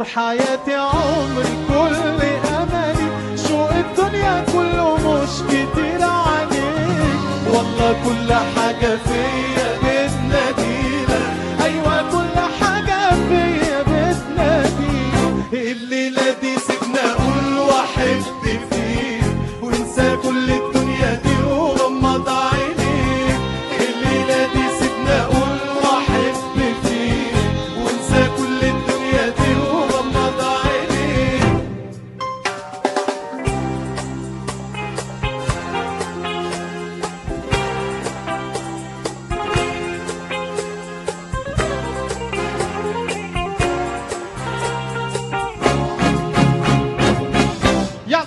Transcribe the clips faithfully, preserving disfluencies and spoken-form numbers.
حياتي عمري كل املي، شوق الدنيا كله مش كتير عليك، والله كل حاجة فيا بتناديلك، ايوه كل حاجة فيا بتناديلك. الليلة دي سيبنا اقول واحب فيك وانسى كل الدنيا دي وغمض عينيك. الليلة دي سيبنا اقول واحب فيك وانسى كل الدنيا دي وغمض عينيك. يلا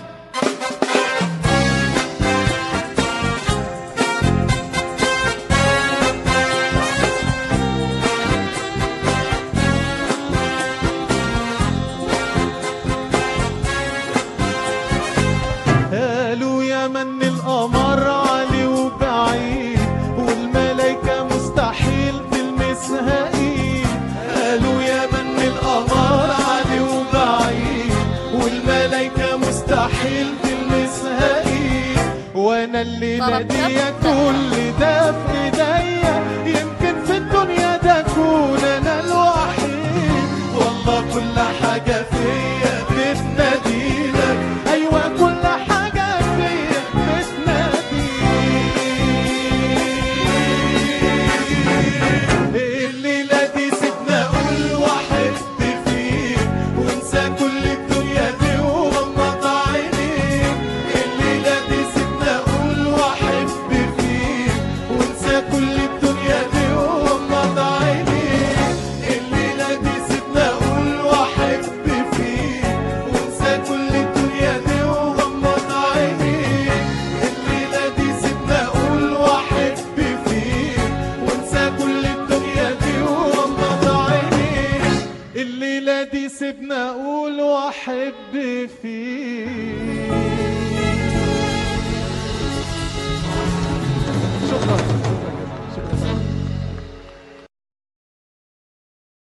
قالوا يا من القمر عالي وبعيد والملايكة مستحيل تلمسها ايد. قالوا يا من القمر عالي وبعيد والملايكة مستحيل تلمسها ايد، وانا الليلة دي كل ده في ايديا، يمكن في الدنيا ده اكون انا الوحيد، والله كل حاجة فيا